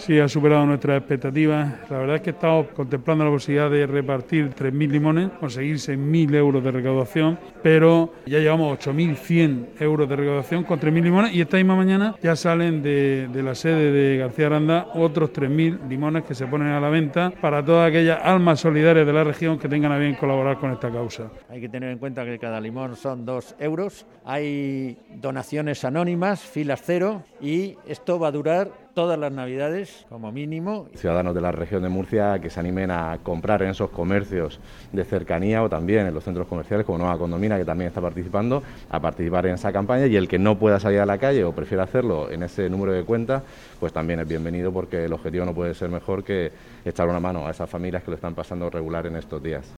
Sí, ha superado nuestras expectativas. La verdad es que estamos contemplando la posibilidad de repartir 3.000 limones, conseguir 6.000 euros de recaudación, pero ya llevamos 8.100 euros de recaudación con 3.000 limones y esta misma mañana ya salen de la sede de García Aranda otros 3.000 limones que se ponen a la venta para todas aquellas almas solidarias de la región que tengan a bien colaborar con esta causa. Hay que tener en cuenta que cada limón son 2 euros, hay donaciones anónimas, filas cero, y esto va a durar todas las Navidades, como mínimo. Ciudadanos de la región de Murcia que se animen a comprar en esos comercios de cercanía o también en los centros comerciales como Nueva Condomina, que también está participando, a participar en esa campaña, y el que no pueda salir a la calle o prefiera hacerlo en ese número de cuenta, pues también es bienvenido, porque el objetivo no puede ser mejor que echar una mano a esas familias que lo están pasando regular en estos días.